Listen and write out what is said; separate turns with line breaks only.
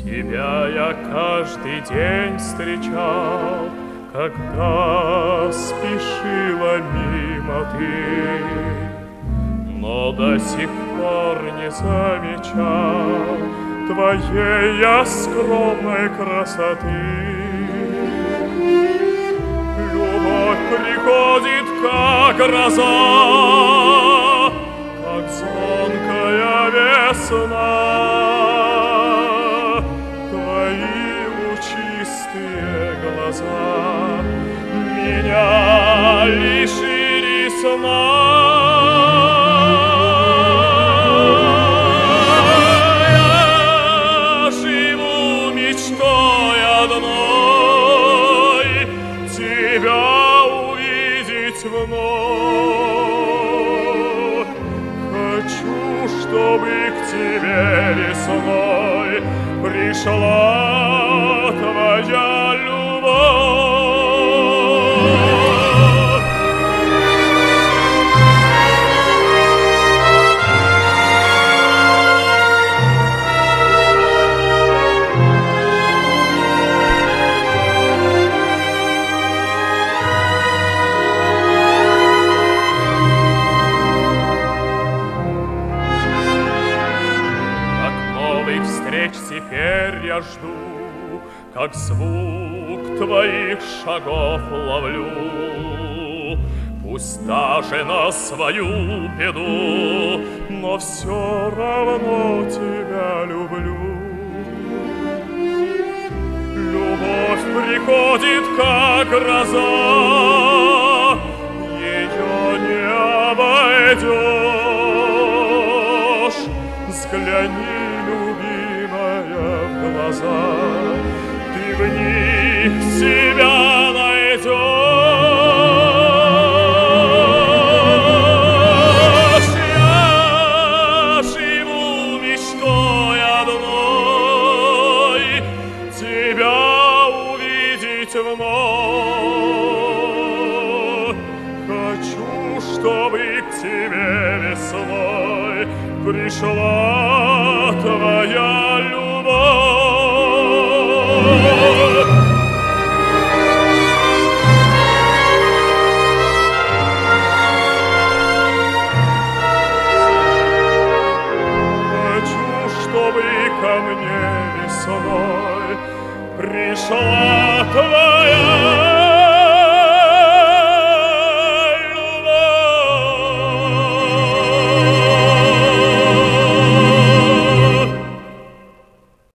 Тебя я каждый день встречал, когда спешила мимо ты, но до сих пор не замечал твоей я скромной красоты. Любовь приходит, как гроза, как звонкая весна. Твои лучистые глаза меня лишили сна. Я живу мечтой одной тебя увидеть вновь. Хочу, чтобы к тебе весной пришла твоя любовь. Встреч теперь я жду, как звук твоих шагов ловлю. Пусть даже на свою беду, но все равно тебя люблю. Любовь приходит, как гроза, ее не обойдешь. Взгляни, глаза, ты в них себя найдешь. Я живу мечтой одной тебя увидеть вновь. Хочу, чтобы к тебе весной пришла твоя любовь. Хочу, чтобы ко мне весной пришла твоя